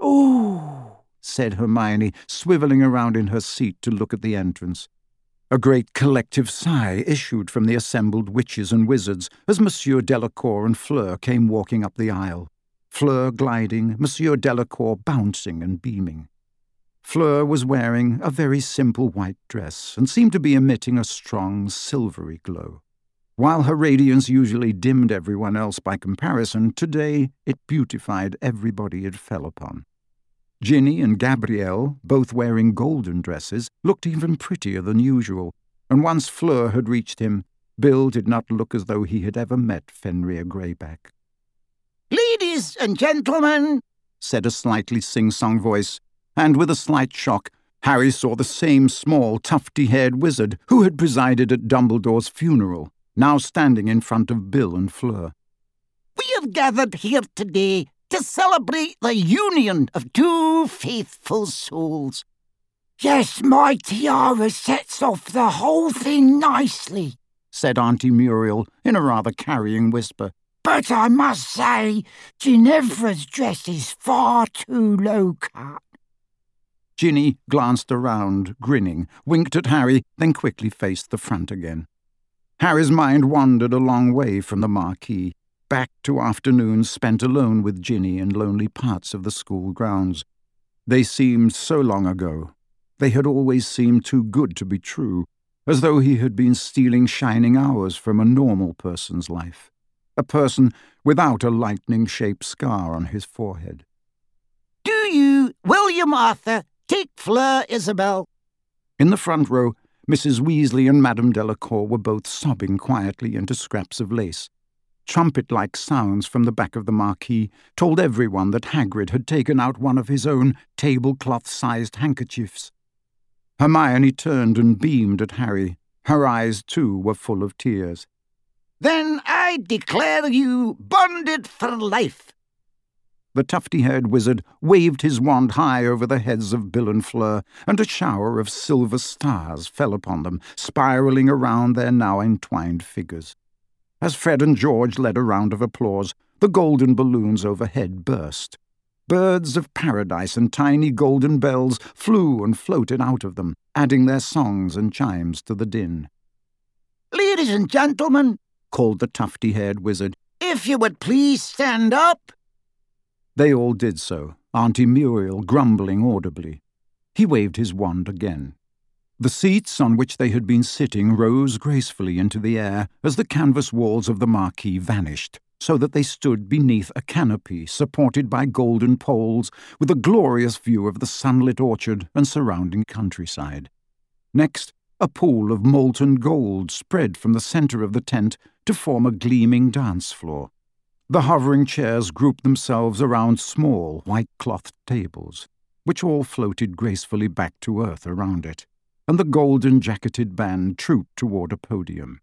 "Ooh," said Hermione, swivelling around in her seat to look at the entrance. A great collective sigh issued from the assembled witches and wizards as Monsieur Delacour and Fleur came walking up the aisle. Fleur gliding, Monsieur Delacour bouncing and beaming. Fleur was wearing a very simple white dress and seemed to be emitting a strong, silvery glow. While her radiance usually dimmed everyone else by comparison, today it beautified everybody it fell upon. Ginny and Gabrielle, both wearing golden dresses, looked even prettier than usual, and once Fleur had reached him, Bill did not look as though he had ever met Fenrir Greyback. "Ladies and gentlemen," said a slightly sing-song voice, and with a slight shock, Harry saw the same small, tufty-haired wizard who had presided at Dumbledore's funeral, now standing in front of Bill and Fleur. "We have gathered here today to celebrate the union of two faithful souls." "Yes, my tiara sets off the whole thing nicely," said Auntie Muriel in a rather carrying whisper. "But I must say, Ginevra's dress is far too low-cut." Ginny glanced around, grinning, winked at Harry, then quickly faced the front again. Harry's mind wandered a long way from the marquee, back to afternoons spent alone with Ginny in lonely parts of the school grounds. They seemed so long ago. They had always seemed too good to be true, as though he had been stealing shining hours from a normal person's life, a person without a lightning-shaped scar on his forehead. "Do you, William Arthur, take Fleur Isabel?" In the front row, Mrs. Weasley and Madame Delacour were both sobbing quietly into scraps of lace. Trumpet-like sounds from the back of the marquee told everyone that Hagrid had taken out one of his own tablecloth-sized handkerchiefs. Hermione turned and beamed at Harry. Her eyes, too, were full of tears. "Then I declare you bonded for life." The tufty-haired wizard waved his wand high over the heads of Bill and Fleur, and a shower of silver stars fell upon them, spiralling around their now entwined figures. As Fred and George led a round of applause, the golden balloons overhead burst. Birds of paradise and tiny golden bells flew and floated out of them, adding their songs and chimes to the din. "Ladies and gentlemen," called the tufty-haired wizard, "if you would please stand up." They all did so, Auntie Muriel grumbling audibly. He waved his wand again. The seats on which they had been sitting rose gracefully into the air as the canvas walls of the marquee vanished, so that they stood beneath a canopy supported by golden poles with a glorious view of the sunlit orchard and surrounding countryside. Next, a pool of molten gold spread from the centre of the tent to form a gleaming dance floor. The hovering chairs grouped themselves around small, white-clothed tables, which all floated gracefully back to earth around it, and the golden-jacketed band trooped toward a podium.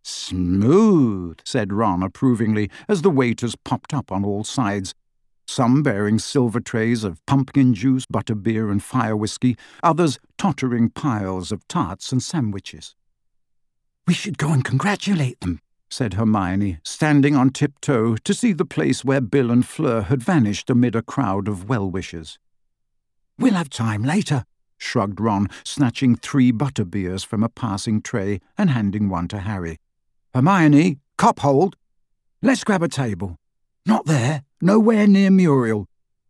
"Smooth," said Ron approvingly, as the waiters popped up on all sides, some bearing silver trays of pumpkin juice, butterbeer, and fire whiskey, others tottering piles of tarts and sandwiches. "We should go and congratulate them," said Hermione, standing on tiptoe to see the place where Bill and Fleur had vanished amid a crowd of well-wishers. "We'll have time later," shrugged Ron, snatching 3 butterbeers from a passing tray and handing one to Harry. "Hermione, cup hold. Let's grab a table. Not there, nowhere near Muriel."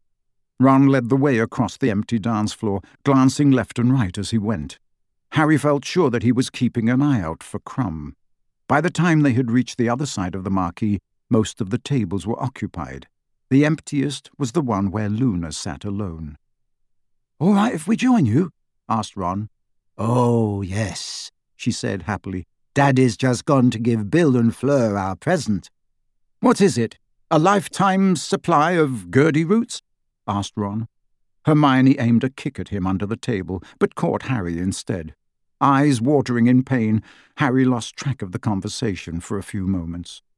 Ron led the way across the empty dance floor, glancing left and right as he went. Harry felt sure that he was keeping an eye out for Crumb. By the time they had reached the other side of the marquee, most of the tables were occupied. The emptiest was the one where Luna sat alone. "All right if we join you?" asked Ron. "Oh, yes," she said happily. "Daddy's just gone to give Bill and Fleur our present." "What is it? A lifetime's supply of Gurdy roots?" asked Ron. Hermione aimed a kick at him under the table, but caught Harry instead. Eyes watering in pain, Harry lost track of the conversation for a few moments.